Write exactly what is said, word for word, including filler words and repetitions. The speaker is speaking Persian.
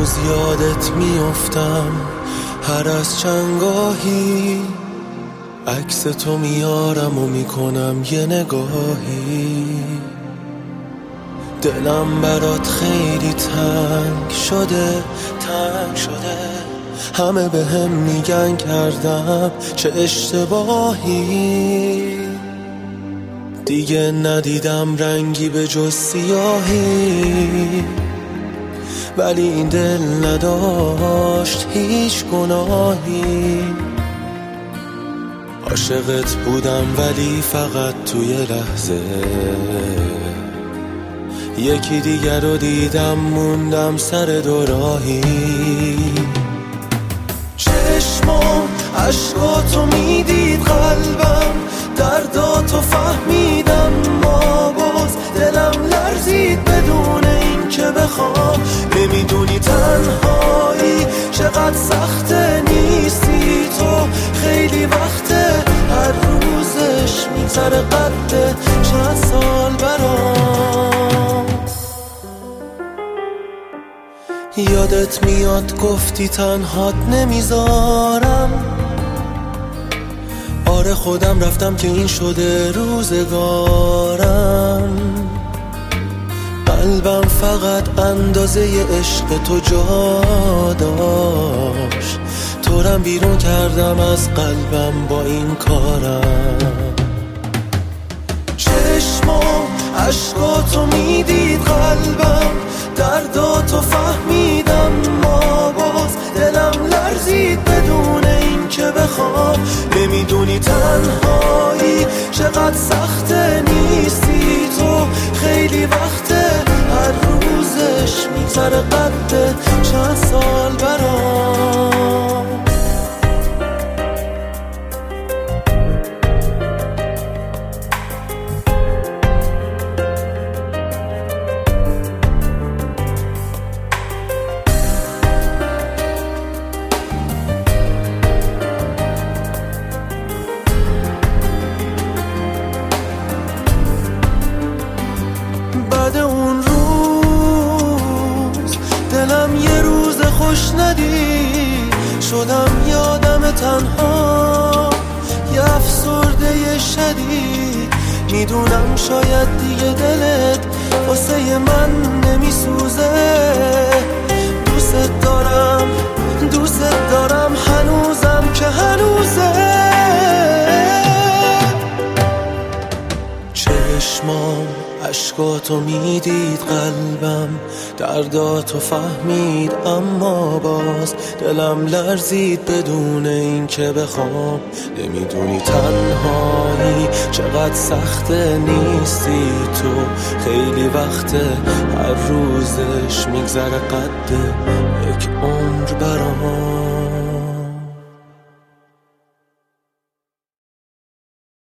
روز یادت میافتم، هر از چنگاهی عکس تو میارم و میکنم یه نگاهی. دلم برات خیلی تنگ شده، تنگ شده، همه به هم میگن کردم چه اشتباهی. دیگه ندیدم رنگی به جز سیاهی، ولی این دل نداشت هیچ گناهی. عاشقت بودم ولی فقط توی لحظه، یکی دیگر رو دیدم موندم سر دوراهی. چشمام عشقاتو میدید، قلبم درداتو فهمیدم، ما باز دلم لرزید بدون این که بخوام. نمیدونی تنهایی چقدر سخته، نیستی تو خیلی وقته، هر روزش میگذره قده چند سال برام. یادت میاد گفتی تنهات نمیذارم، آره خودم رفتم که این شده روزگارم. قلبم فقط اندازه عشق تو جا داشت، تورم بیرون کردم از قلبم با این کارم. چشمام عشقاتو میدید، قلبم درداتو فهمیدم، ما باز دلم لرزید بدون این که بخوام. نمیدونی تنهایی چقدر سخته، نیستی تو خیلی وقته، هر روزش میگذره قده چند سال برام. بعد اون روز دلم یه روز خوش ندید، شدم یادم تنها، یه افسرده شدید. میدونم شاید دیگه دلت واسه من نمیسوزه، دوست دارم دوست دارم هنوزم که هنوزه. چشمام عشقاتو میدید، قلبم درداتو فهمید، اما باز دلم لرزید بدون این که بخوام. نمیدونی تنهایی چقدر سخته، نیستی تو خیلی وقته، هر روزش میگذره قده یک عمر برام.